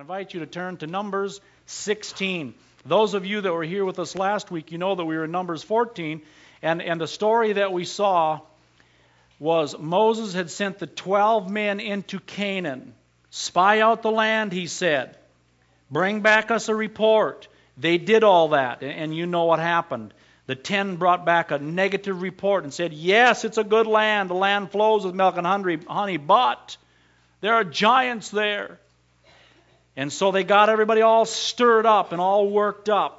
invite you to turn to Numbers 16. Those of you that were here with us last week, you know that we were in Numbers 14, and the story that we saw was Moses had sent the 12 men into Canaan. Spy out the land, he said. Bring back us a report. They did all that, and you know what happened. The 10 brought back a negative report and said, yes, it's a good land. The land flows with milk and honey, but there are giants there. And so they got everybody all stirred up and all worked up.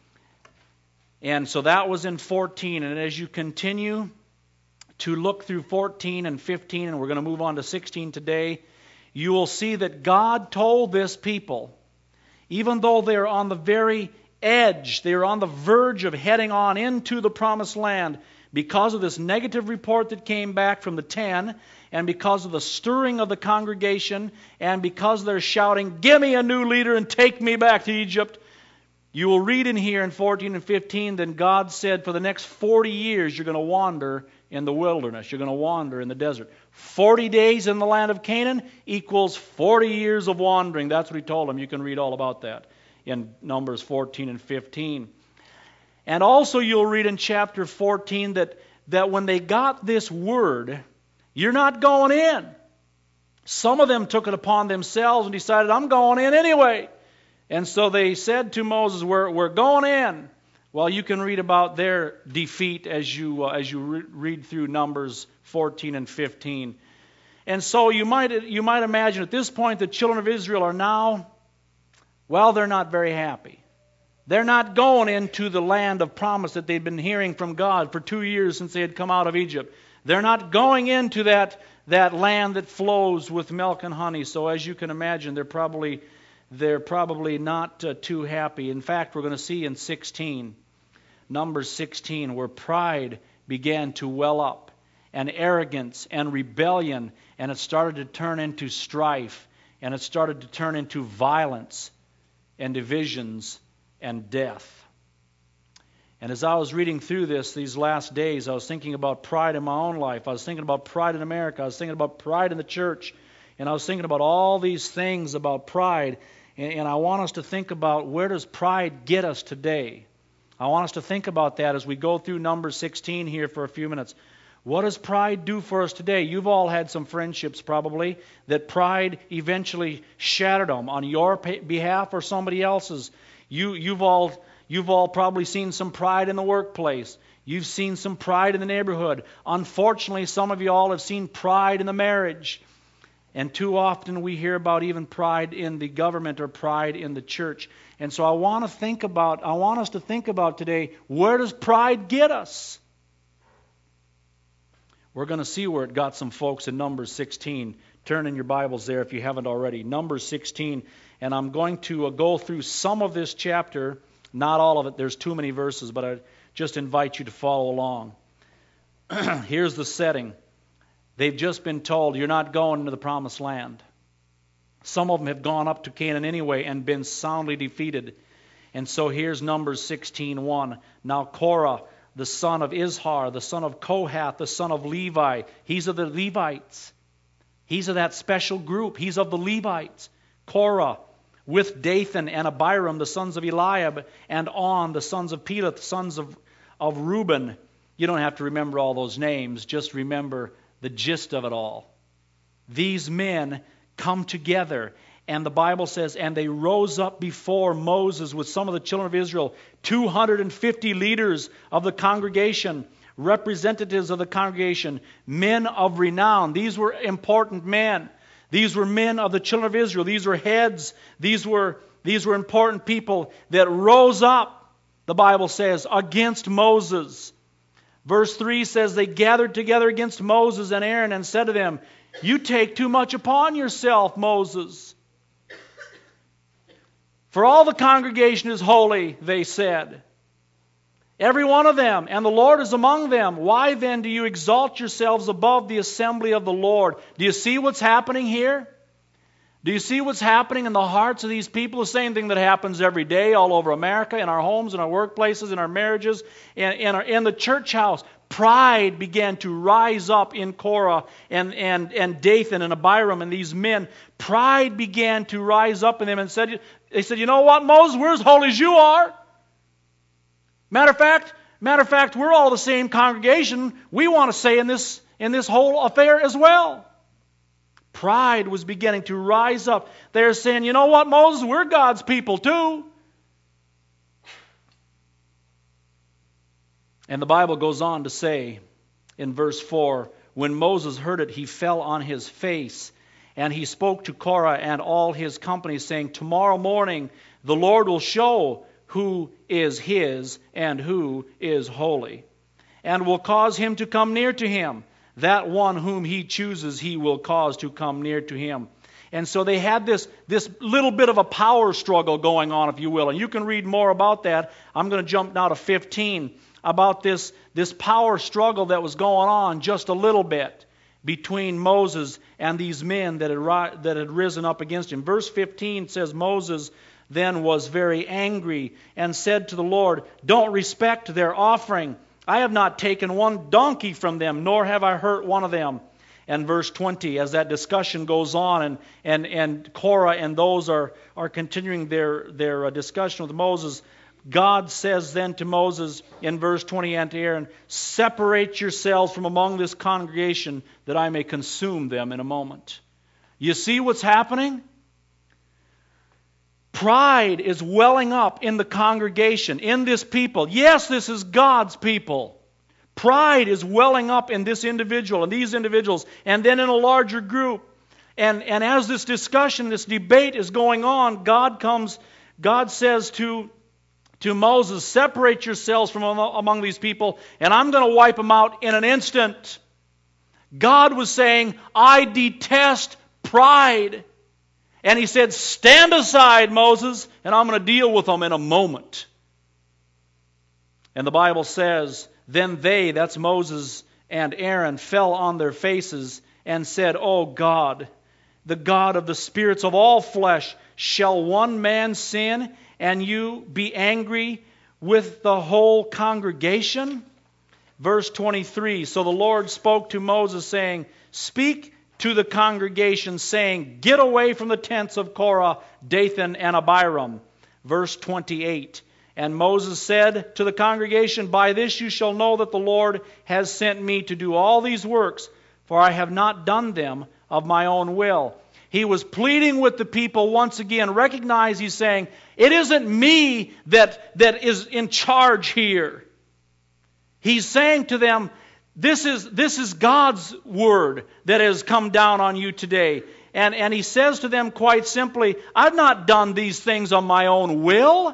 And so that was in 14. And as you continue to look through 14 and 15, and we're going to move on to 16 today, you will see that God told this people, even though they're on the very edge, they're on the verge of heading on into the promised land, because of this negative report that came back from the 10, and because of the stirring of the congregation, and because they're shouting, give me a new leader and take me back to Egypt. You will read in here in 14 and 15, then God said, for the next 40 years you're going to wander in the wilderness. You're going to wander in the desert. 40 days in the land of Canaan equals 40 years of wandering. That's what he told them. You can read all about that in Numbers 14 and 15. And also you'll read in chapter 14 that when they got this word, you're not going in. Some of them took it upon themselves and decided, I'm going in anyway. And so they said to Moses, we're going in. Well, you can read about their defeat as you read through Numbers 14 and 15. And so you might imagine at this point the children of Israel are now, well, they're not very happy. They're not going into the land of promise that they'd been hearing from God for 2 years since they had come out of Egypt. They're not going into that land that flows with milk and honey. So as you can imagine, they're probably not too happy. In fact, we're going to see in 16, Numbers 16, where pride began to well up, and arrogance and rebellion, and it started to turn into strife, and it started to turn into violence and divisions and death. And as I was reading through these last days, I was thinking about pride in my own life. I was thinking about pride in America. I was thinking about pride in the church. And I was thinking about all these things about pride. And I want us to think about, where does pride get us today? I want us to think about that as we go through Numbers 16 here for a few minutes. What does pride do for us today? You've all had some friendships probably that pride eventually shattered them on your behalf or somebody else's. You've all probably seen some pride in the workplace. You've seen some pride in the neighborhood. Unfortunately, some of you all have seen pride in the marriage. And too often we hear about even pride in the government or pride in the church. And so I want us to think about today, where does pride get us? We're going to see where it got some folks in Numbers 16. Turn in your Bibles there if you haven't already. Numbers 16. And I'm going to go through some of this chapter, not all of it. There's too many verses, but I just invite you to follow along. Here's the setting. They've just been told, you're not going into the promised land. Some of them have gone up to Canaan anyway and been soundly defeated. And so here's Numbers 16:1. Now Korah, the son of Izhar, the son of Kohath, the son of Levi. He's of the Levites. He's of that special group. He's of the Levites. Korah, with Dathan and Abiram, the sons of Eliab, and On, the sons of Peleth, the sons of Reuben. You don't have to remember all those names. Just remember the gist of it all. These men come together, and the Bible says, and they rose up before Moses with some of the children of Israel, 250 leaders of the congregation, representatives of the congregation, men of renown. These were important men. These were men of the children of Israel. These were heads. These were important people that rose up, the Bible says, against Moses. Verse 3 says, they gathered together against Moses and Aaron and said to them, you take too much upon yourself, Moses. For all the congregation is holy, they said. Every one of them, and the Lord is among them. Why then do you exalt yourselves above the assembly of the Lord? Do you see what's happening here? Do you see what's happening in the hearts of these people? The same thing that happens every day all over America, in our homes, in our workplaces, in our marriages, in the church house. pride began to rise up in Korah and Dathan and Abiram and these men. Pride began to rise up in them, and they said, you know what, Moses, we're as holy as you are. Matter of fact, we're all the same congregation. We want to say in this whole affair as well. Pride was beginning to rise up. They're saying, you know what, Moses, we're God's people too. And the Bible goes on to say in verse 4, when Moses heard it, he fell on his face, and he spoke to Korah and all his company, saying, tomorrow morning the Lord will show who is his and who is holy, and will cause him to come near to him. That one whom he chooses he will cause to come near to him. And so they had this little bit of a power struggle going on, if you will. And you can read more about that. I'm going to jump now to 15, about this power struggle that was going on just a little bit between Moses and these men that had risen up against him. Verse 15 says, Moses then was very angry and said to the Lord, don't respect their offering. I have not taken one donkey from them, nor have I hurt one of them. And verse 20, as that discussion goes on, and Korah and those are continuing their discussion with Moses, God says then to Moses in verse 20 and to Aaron, separate yourselves from among this congregation that I may consume them in a moment. You see what's happening? Pride is welling up in the congregation, in this people. Yes, this is God's people. Pride is welling up in this individual and these individuals, and then in a larger group. And as this discussion, this debate is going on, God says to Moses, separate yourselves from among these people, and I'm going to wipe them out in an instant. God was saying, I detest pride. And he said, stand aside, Moses, and I'm going to deal with them in a moment. And the Bible says, then they, that's Moses and Aaron, fell on their faces and said, O God, the God of the spirits of all flesh, shall one man sin and you be angry with the whole congregation? Verse 23, so the Lord spoke to Moses, saying, speak to the congregation, saying, get away from the tents of Korah, Dathan, and Abiram. Verse 28, and Moses said to the congregation, by this you shall know that the Lord has sent me to do all these works, for I have not done them of my own will. He was pleading with the people once again. Recognize, he's saying, it isn't me that is in charge here. He's saying to them, this is God's word that has come down on you today. And he says to them quite simply, I've not done these things on my own will.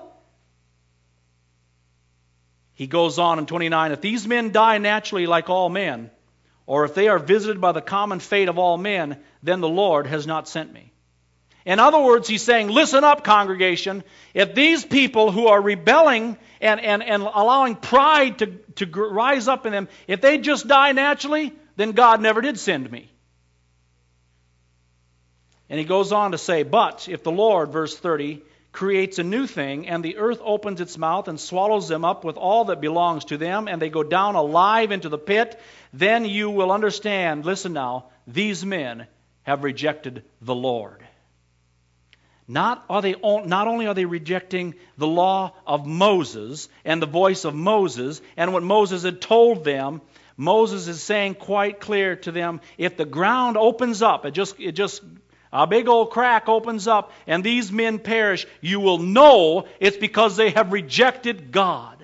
He goes on in 29, if these men die naturally like all men, or if they are visited by the common fate of all men, then the Lord has not sent me. In other words, he's saying, listen up, congregation. If these people who are rebelling and allowing pride to rise up in them, if they just die naturally, then God never did send me. And he goes on to say, but if the Lord, verse 30, creates a new thing, and the earth opens its mouth and swallows them up with all that belongs to them, and they go down alive into the pit, then you will understand, listen now, these men have rejected the Lord. Not only are they rejecting the law of Moses and the voice of Moses and what Moses had told them, Moses is saying quite clear to them, if the ground opens up, a big old crack opens up and these men perish, you will know it's because they have rejected God.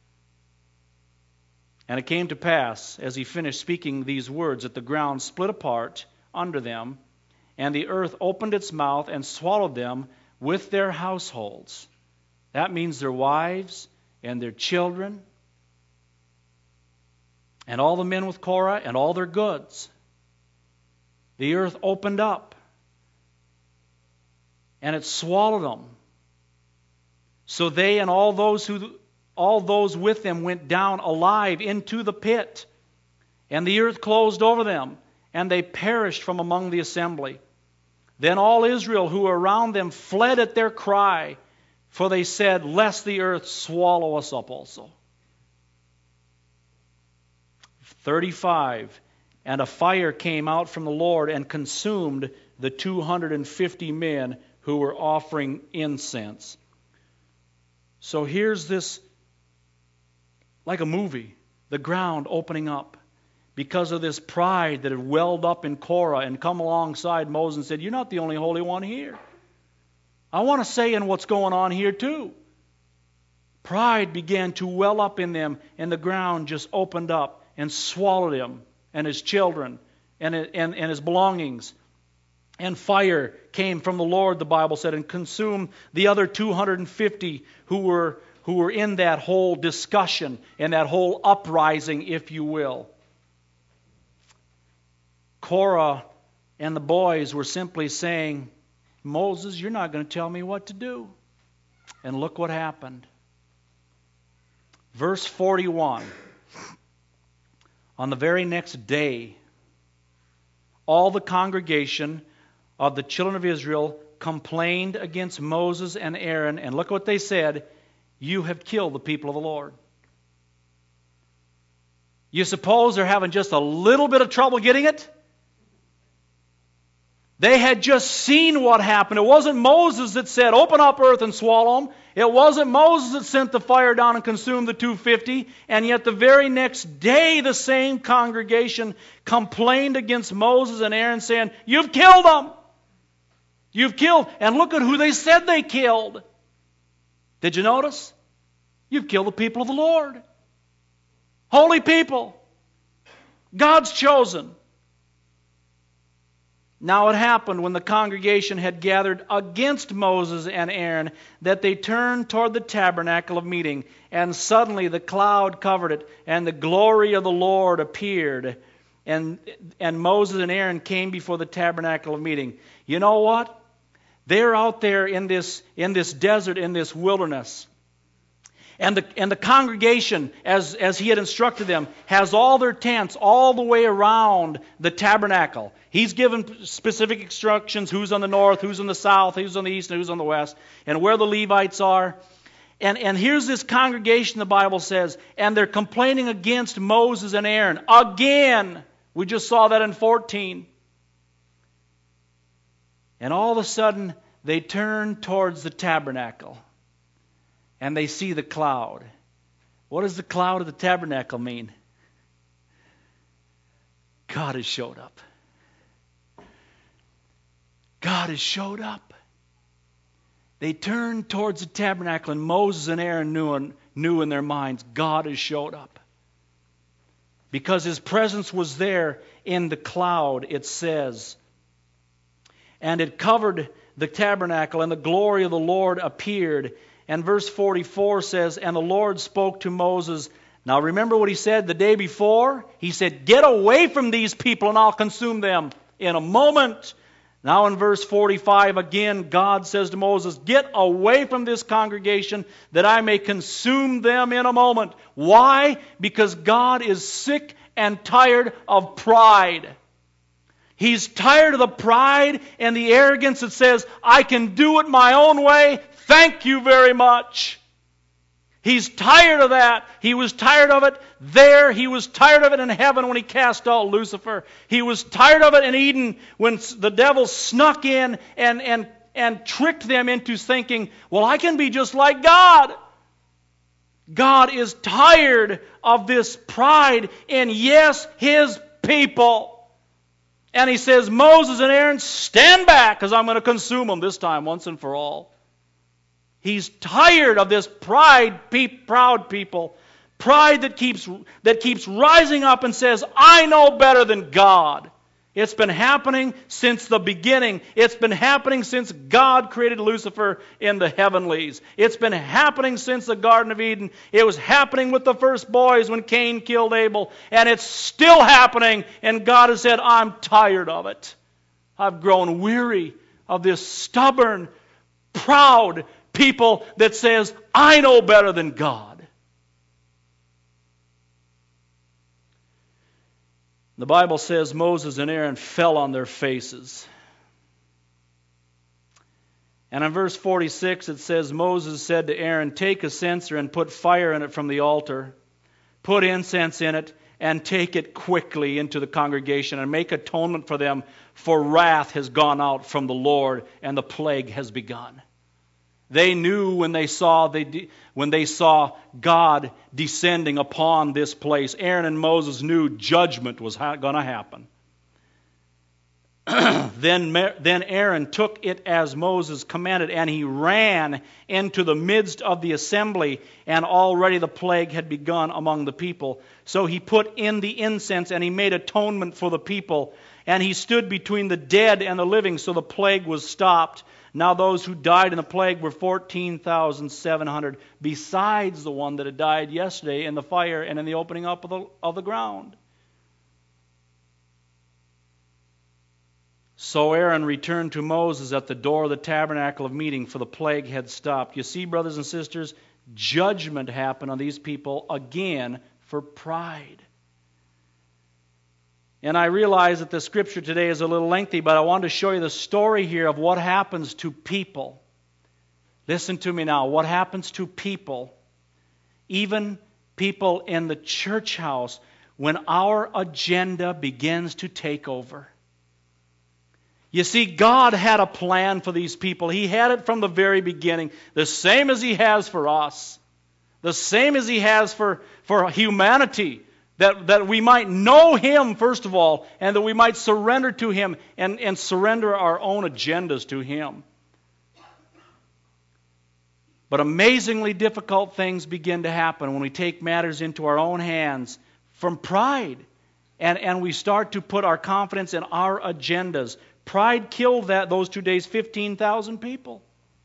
And it came to pass, as he finished speaking these words, that the ground split apart under them, and the earth opened its mouth and swallowed them with their households. That means their wives and their children, and all the men with Korah and all their goods. The earth opened up, and it swallowed them. So they and all those with them went down alive into the pit, and the earth closed over them, and they perished from among the assembly. Then all Israel who were around them fled at their cry, for they said, lest the earth swallow us up also. 35. And a fire came out from the Lord and consumed the 250 men who were offering incense. So here's this, like a movie, the ground opening up because of this pride that had welled up in Korah and come alongside Moses and said, "You're not the only holy one here. I want to say in what's going on here too." Pride began to well up in them, and the ground just opened up and swallowed him and his children and his belongings. And fire came from the Lord, the Bible said, and consumed the other 250 who were in that whole discussion and that whole uprising, if you will. Korah and the boys were simply saying, "Moses, you're not going to tell me what to do." And look what happened. Verse 41. On the very next day, all the congregation of the children of Israel complained against Moses and Aaron, and look what they said: "You have killed the people of the Lord." You suppose they're having just a little bit of trouble getting it? They had just seen what happened. It wasn't Moses that said, "Open up earth and swallow them." It wasn't Moses that sent the fire down and consumed the 250. And yet the very next day, the same congregation complained against Moses and Aaron, saying, "You've killed them. You've killed." And look at who they said they killed. Did you notice? You've killed the people of the Lord. Holy people. God's chosen. Now it happened when the congregation had gathered against Moses and Aaron that they turned toward the tabernacle of meeting, and suddenly the cloud covered it, and the glory of the Lord appeared. And Moses and Aaron came before the tabernacle of meeting. You know what? They're out there in this desert, in this wilderness. And the congregation, as he had instructed them, has all their tents all the way around the tabernacle. He's given specific instructions: who's on the north, who's on the south, who's on the east, and who's on the west, and where the Levites are. And here's this congregation, the Bible says, and they're complaining against Moses and Aaron. Again, we just saw that in 14. And all of a sudden, they turn towards the tabernacle. And they see the cloud. What does the cloud of the tabernacle mean? God has showed up. God has showed up. They turned towards the tabernacle, and Moses and Aaron knew in their minds, God has showed up. Because His presence was there in the cloud, it says. And it covered the tabernacle, and the glory of the Lord appeared. And verse 44 says, and the Lord spoke to Moses. Now remember what He said the day before? He said, "Get away from these people and I'll consume them in a moment." Now in verse 45 again, God says to Moses, "Get away from this congregation that I may consume them in a moment." Why? Because God is sick and tired of pride. He's tired of the pride and the arrogance that says, "I can do it my own way. Thank you very much." He's tired of that. He was tired of it there. He was tired of it in heaven when He cast out Lucifer. He was tired of it in Eden when the devil snuck in and tricked them into thinking, "Well, I can be just like God." God is tired of this pride in, yes, His people. And He says, "Moses and Aaron, stand back, because I'm going to consume them this time, once and for all." He's tired of this proud people. Pride that keeps rising up and says, "I know better than God." It's been happening since the beginning. It's been happening since God created Lucifer in the heavenlies. It's been happening since the Garden of Eden. It was happening with the first boys when Cain killed Abel. And it's still happening. And God has said, "I'm tired of it. I've grown weary of this stubborn, proud people that says, I know better than God." The Bible says Moses and Aaron fell on their faces. And in verse 46 it says, Moses said to Aaron, "Take a censer and put fire in it from the altar. Put incense in it and take it quickly into the congregation and make atonement for them, for wrath has gone out from the Lord and the plague has begun. They knew when they saw God descending upon this place. Aaron and Moses knew judgment was going to happen. Then Aaron took it as Moses commanded, and he ran into the midst of the assembly, and already the plague had begun among the people. So he put in the incense, and he made atonement for the people. And he stood between the dead and the living, so the plague was stopped. Now those who died in the plague were 14,700, besides the one that had died yesterday in the fire and in the opening up of the ground. So Aaron returned to Moses at the door of the tabernacle of meeting, for the plague had stopped. You see, brothers and sisters, judgment happened on these people again for pride. And I realize that the scripture today is a little lengthy, but I want to show you the story here of what happens to people. Listen to me now. What happens to people, even people in the church house, when our agenda begins to take over. You see, God had a plan for these people. He had it from the very beginning, the same as He has for us, the same as He has for humanity, that we might know Him, first of all, and that we might surrender to Him and surrender our own agendas to Him. But amazingly difficult things begin to happen when we take matters into our own hands from pride, and we start to put our confidence in our agendas. Pride killed those 2 days 15,000 people.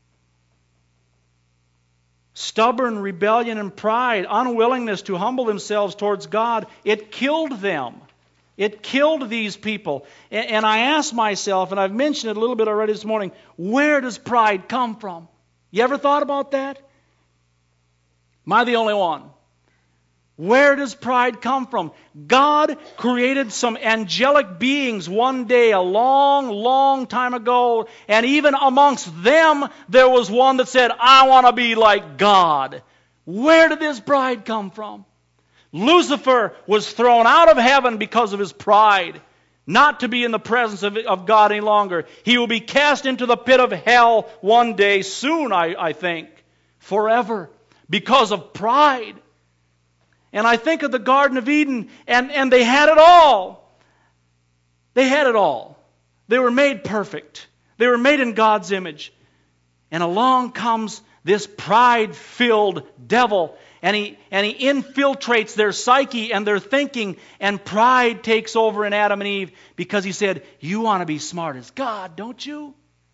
Stubborn rebellion and pride, unwillingness to humble themselves towards God, it killed them. It killed these people. And I ask myself, and I've mentioned it a little bit already this morning, where does pride come from? You ever thought about that? Am I the only one? Where does pride come from? God created some angelic beings one day, a long, long time ago, and even amongst them there was one that said, I want to be like God. Where did this pride come from? Lucifer was thrown out of heaven because of his pride, not to be in the presence of God any longer. He will be cast into the pit of hell one day, soon, I think, forever, because of pride. And I think of the Garden of Eden, and they had it all. They had it all. They were made perfect. They were made in God's image. And along comes this pride-filled devil, and he infiltrates their psyche and their thinking, and pride takes over in Adam and Eve because he said, you want to be smart as God, don't you?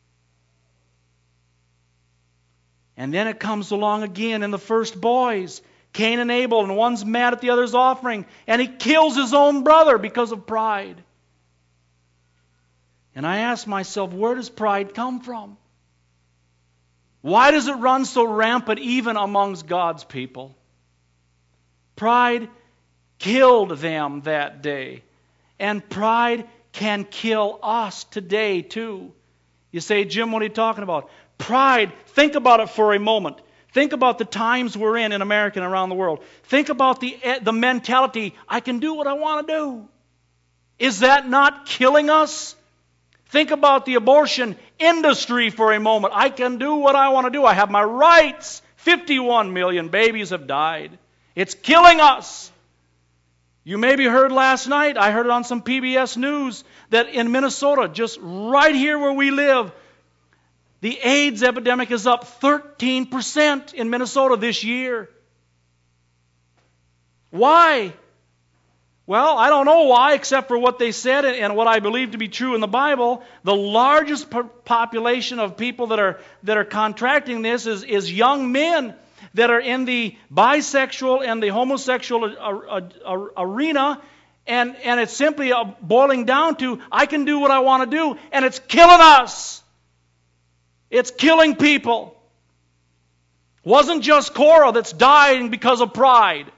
And then it comes along again in the first boys, Cain and Abel, and one's mad at the other's offering, and he kills his own brother because of pride. And I ask myself, where does pride come from? Why does it run so rampant even amongst God's people? Pride killed them that day, and pride can kill us today too. You say, Jim, what are you talking about? Pride, think about it for a moment. Think about the times we're in America and around the world. Think about the mentality, I can do what I want to do. Is that not killing us? Think about the abortion industry for a moment. I can do what I want to do. I have my rights. 51 million babies have died. It's killing us. You maybe heard last night, I heard it on some PBS News, that in Minnesota, just right here where we live, the AIDS epidemic is up 13% in Minnesota this year. Why? Well, I don't know why, except for what they said and what I believe to be true in the Bible. The largest population of people that are contracting this is young men that are in the bisexual and the homosexual arena, and it's simply boiling down to, I can do what I want to do, and it's killing us. It's killing people. It wasn't just Korah that's dying because of pride.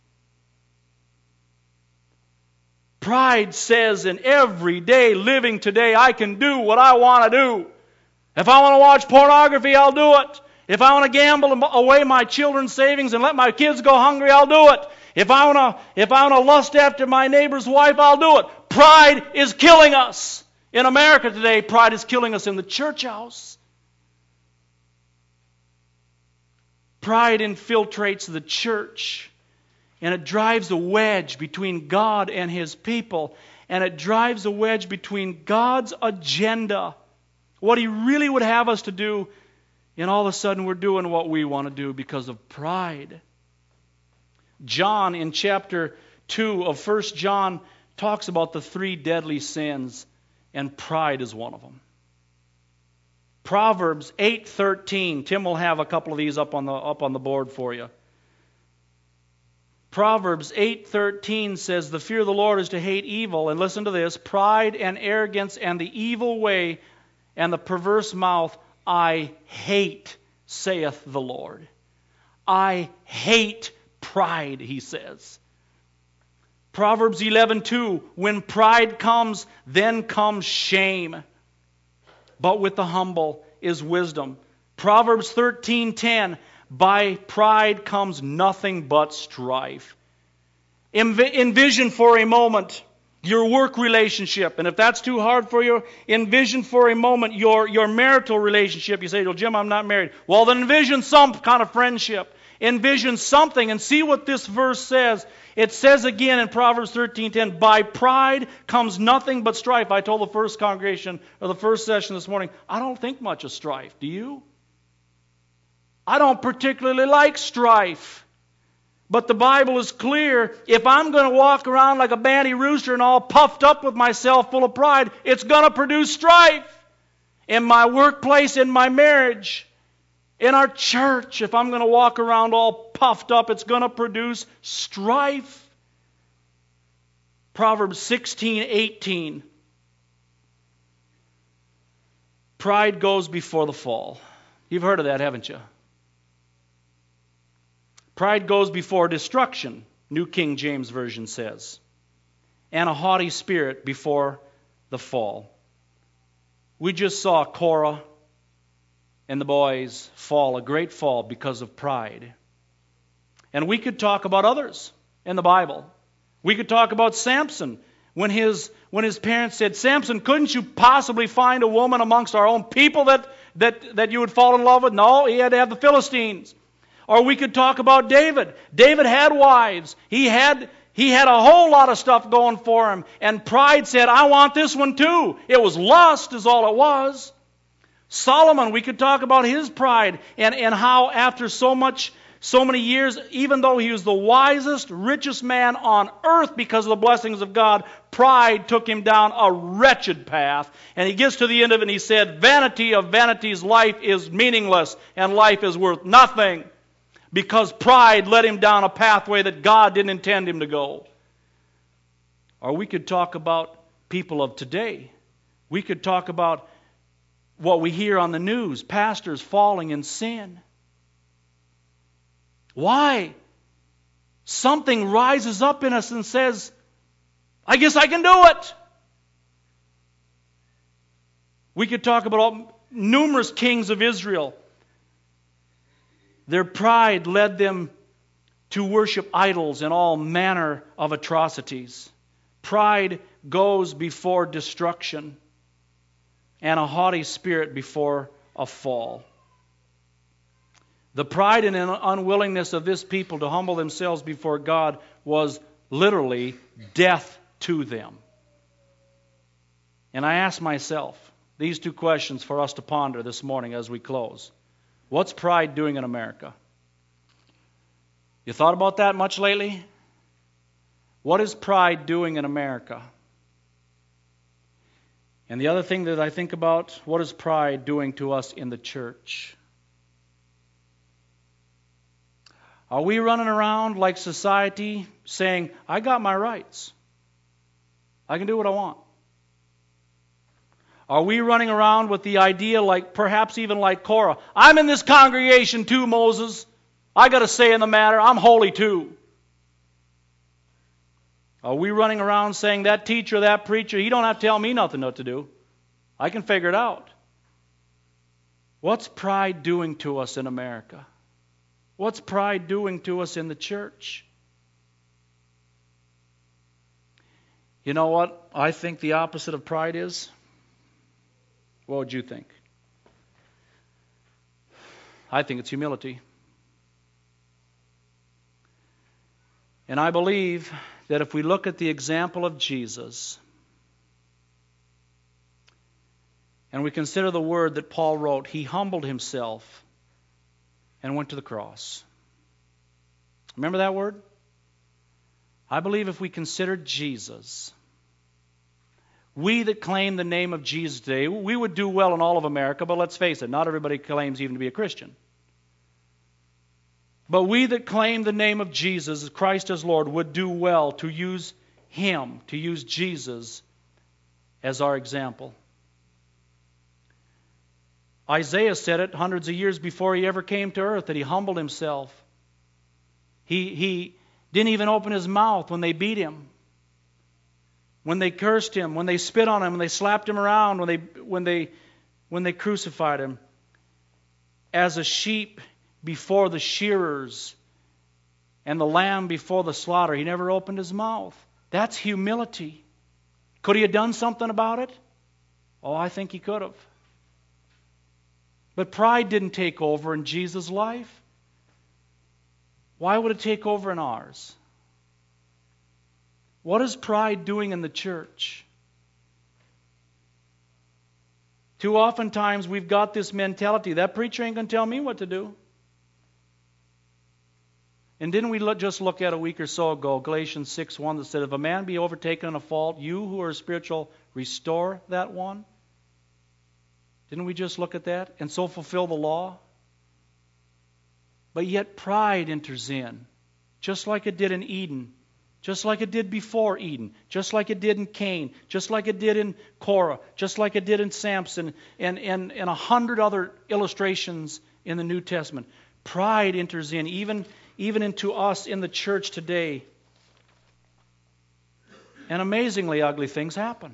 Pride says in everyday living today, I can do what I want to do. If I want to watch pornography, I'll do it. If I want to gamble away my children's savings and let my kids go hungry, I'll do it. If I wanna lust after my neighbor's wife, I'll do it. Pride is killing us. In America today, pride is killing us in the church house. Pride infiltrates the church, and it drives a wedge between God and His people, and it drives a wedge between God's agenda, what He really would have us to do, and all of a sudden we're doing what we want to do because of pride. John, in chapter 2 of 1 John, talks about the 3 deadly sins, and pride is one of them. Proverbs 8:13. Tim will have a couple of these up on the board for you. Proverbs 8:13 says, "The fear of the Lord is to hate evil," and listen to this, "pride and arrogance and the evil way and the perverse mouth I hate, saith the Lord." I hate pride, he says. Proverbs 11:2, "When pride comes, then comes shame. But with the humble is wisdom." Proverbs 13:10, "By pride comes nothing but strife." Envision for a moment your work relationship. And if that's too hard for you, envision for a moment your marital relationship. You say, "Well, Jim, I'm not married." Well, then envision some kind of friendship. Envision something and see what this verse says. It says again in Proverbs 13:10, "By pride comes nothing but strife." I told the first congregation, or the first session this morning, I don't think much of strife. Do you? I don't particularly like strife. But the Bible is clear. If I'm going to walk around like a banty rooster and all puffed up with myself, full of pride, it's going to produce strife. In my workplace, in my marriage, in our church, if I'm going to walk around all puffed up, it's going to produce strife. Proverbs 16:18. Pride goes before the fall. You've heard of that, haven't you? Pride goes before destruction, New King James Version says, and a haughty spirit before the fall. We just saw Korah and the boys fall, a great fall because of pride. And we could talk about others in the Bible. We could talk about Samson when his parents said, "Samson, couldn't you possibly find a woman amongst our own people that you would fall in love with?" No, he had to have the Philistines. Or we could talk about David. David had wives. He had a whole lot of stuff going for him. And pride said, "I want this one too." It was lust is all it was. Solomon, we could talk about his pride and how after so many years, even though he was the wisest, richest man on earth because of the blessings of God, pride took him down a wretched path. And he gets to the end of it and he said, "Vanity of vanities, life is meaningless and life is worth nothing." Because pride led him down a pathway that God didn't intend him to go. Or we could talk about people of today. We could talk about what we hear on the news, pastors falling in sin. Why? Something rises up in us and says, "I guess I can do it." We could talk about numerous kings of Israel. Their pride led them to worship idols and all manner of atrocities. Pride goes before destruction, and a haughty spirit before a fall. The pride and unwillingness of this people to humble themselves before God was literally death to them. And I ask myself these 2 questions for us to ponder this morning as we close. What's pride doing in America? You thought about that much lately? What is pride doing in America? And the other thing that I think about, what is pride doing to us in the church? Are we running around like society saying, "I got my rights. I can do what I want"? Are we running around with the idea, like perhaps even like Korah, "I'm in this congregation too, Moses. I got a say in the matter. I'm holy too"? Are we running around saying, "That teacher, that preacher, he don't have to tell me nothing what to do. I can figure it out"? What's pride doing to us in America? What's pride doing to us in the church? You know what I think the opposite of pride is? What would you think? I think it's humility. And I believe that if we look at the example of Jesus, and we consider the word that Paul wrote, he humbled himself and went to the cross. Remember that word? I believe if we consider Jesus, we that claim the name of Jesus today, we would do well in all of America, but let's face it, not everybody claims even to be a Christian. But we that claim the name of Jesus, Christ as Lord, would do well to use Him, to use Jesus as our example. Isaiah said it hundreds of years before he ever came to earth, that he humbled himself. He didn't even open his mouth when they beat him, when they cursed him, when they spit on him, when they slapped him around, when they crucified him. As a sheep before the shearers and the lamb before the slaughter, he never opened his mouth. That's humility. Could he have done something about it? Oh, I think he could have. But pride didn't take over in Jesus' life. Why would it take over in ours? What is pride doing in the church? Too oftentimes we've got this mentality, that preacher ain't going to tell me what to do. And didn't we just look at a week or so ago, Galatians 6:1, that said, if a man be overtaken in a fault, you who are spiritual, restore that one? Didn't we just look at that? And so fulfill the law? But yet pride enters in, just like it did in Eden, just like it did before Eden, just like it did in Cain, just like it did in Korah, just like it did in Samson, and 100 other illustrations in the New Testament. Pride enters in, even into us in the church today. And amazingly ugly things happen.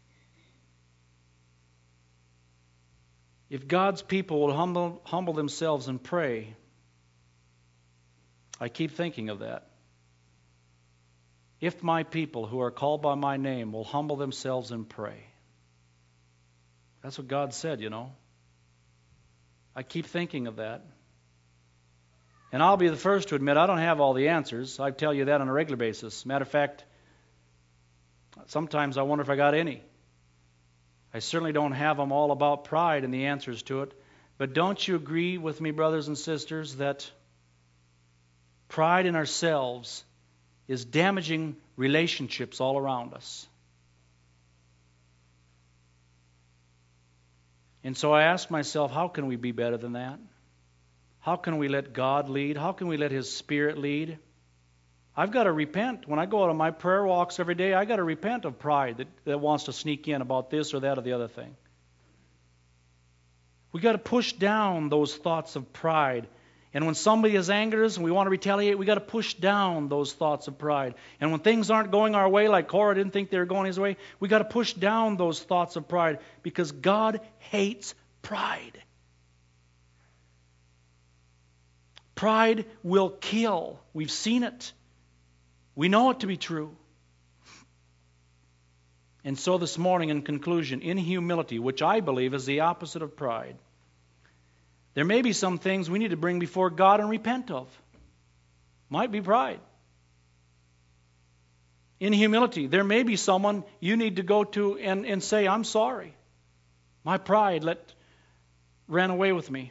If God's people will humble themselves and pray, I keep thinking of that. If my people who are called by my name will humble themselves and pray. That's what God said, you know. I keep thinking of that. And I'll be the first to admit I don't have all the answers. I tell you that on a regular basis. Matter of fact, sometimes I wonder if I got any. I certainly don't have them all about pride and the answers to it. But don't you agree with me, brothers and sisters, that pride in ourselves is damaging relationships all around us? And so I ask myself, how can we be better than that? How can we let God lead? How can we let His Spirit lead? I've got to repent. When I go out on my prayer walks every day, I've got to repent of pride that wants to sneak in about this or that or the other thing. We've got to push down those thoughts of pride. And when somebody has angered us and we want to retaliate, we've got to push down those thoughts of pride. And when things aren't going our way, like Korah didn't think they were going his way, we've got to push down those thoughts of pride, because God hates pride. Pride will kill. We've seen it. We know it to be true. And so this morning, in conclusion, in humility, which I believe is the opposite of pride, there may be some things we need to bring before God and repent of. Might be pride. In humility, there may be someone you need to go to and say, I'm sorry. My pride ran away with me.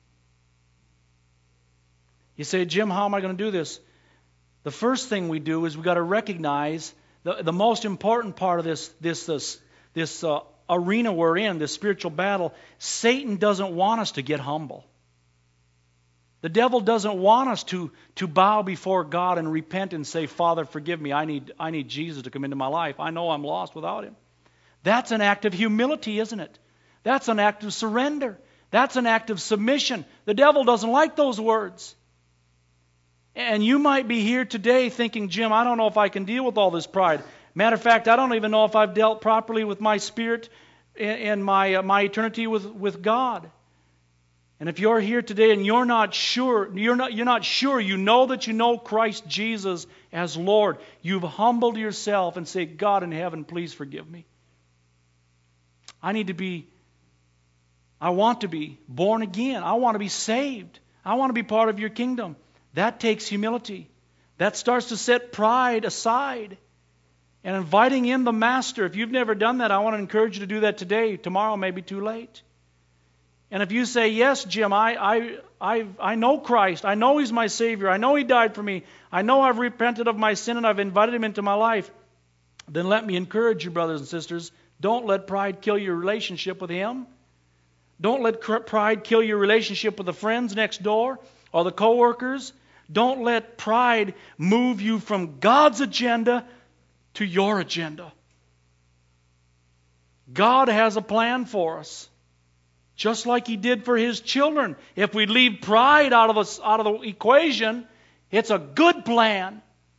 You say, Jim, how am I going to do this? The first thing we do is we've got to recognize the most important part of this arena we're in, this spiritual battle. Satan doesn't want us to get humble. The devil doesn't want us to bow before God and repent and say, Father, forgive me. I need Jesus to come into my life. I know I'm lost without Him. That's an act of humility, isn't it? That's an act of surrender. That's an act of submission. The devil doesn't like those words. And you might be here today thinking, Jim, I don't know if I can deal with all this pride. Matter of fact, I don't even know if I've dealt properly with my spirit and my eternity with God. And if you're here today and you're not sure, you know that you know Christ Jesus as Lord, you've humbled yourself and say, God in heaven, please forgive me. I want to be born again. I want to be saved. I want to be part of your kingdom. That takes humility. That starts to set pride aside and inviting in the Master. If you've never done that, I want to encourage you to do that today. Tomorrow may be too late. And if you say, yes, Jim, I know Christ. I know He's my Savior. I know He died for me. I know I've repented of my sin and I've invited Him into my life. Then let me encourage you, brothers and sisters, don't let pride kill your relationship with Him. Don't let pride kill your relationship with the friends next door or the coworkers. Don't let pride move you from God's agenda to your agenda. God has a plan for us, just like He did for His children. If we leave pride out of the equation, it's a good plan.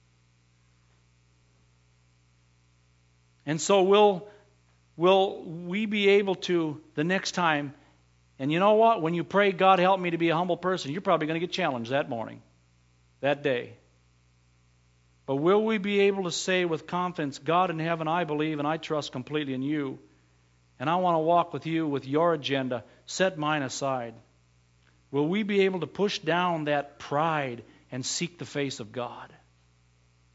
And so will we be able to, the next time, and you know what? When you pray, God help me to be a humble person, you're probably going to get challenged that morning, that day. But will we be able to say with confidence, God in heaven, I believe and I trust completely in you, and I want to walk with you with your agenda, set mine aside. Will we be able to push down that pride and seek the face of God?